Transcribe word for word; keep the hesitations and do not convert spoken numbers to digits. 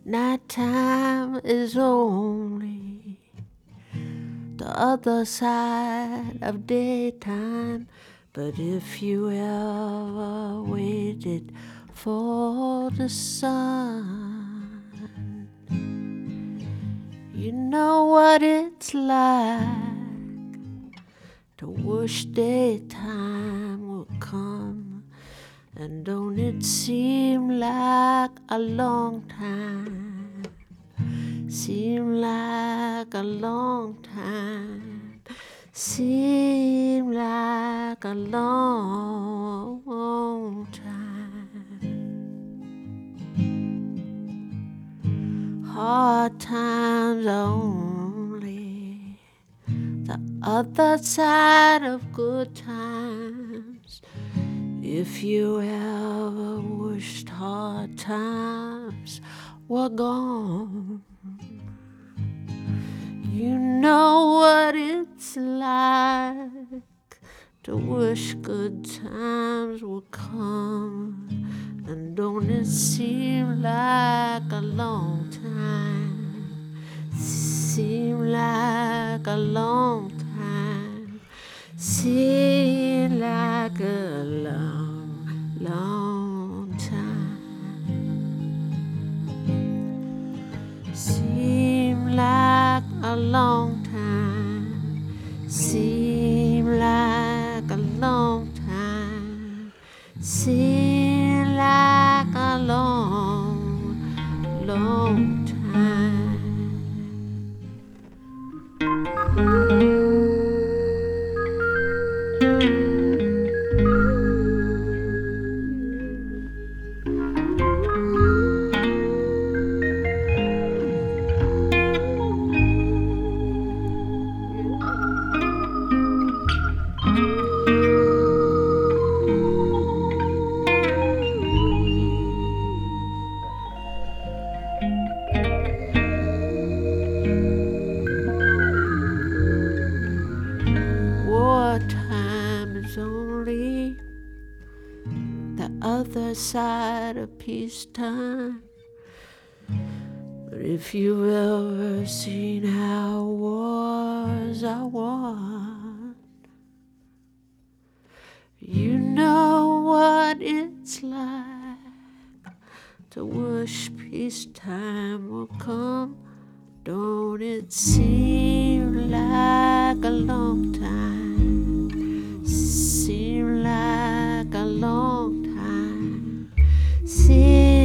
Nighttime is only the other side of daytime. But if you ever waited for the sun, you know what it's like to wish daytime will come. And don't it seem like a long time? Seem like a long time. Seem like a long, long time. Hard times are only the other side of good times. If you ever wished hard times were gone, you know what it's like to wish good times would come. And don't it seem like a long time? Seem like a long time. Seem like a long, long time. Seem like a long time. Seem like a long time. Seem like a long, long time. Wartime is only the other side of peacetime. But if you've ever seen how wars are won, you know what it's like to wish peacetime will come. Don't it seem like a long time? Seem like a long time. Seem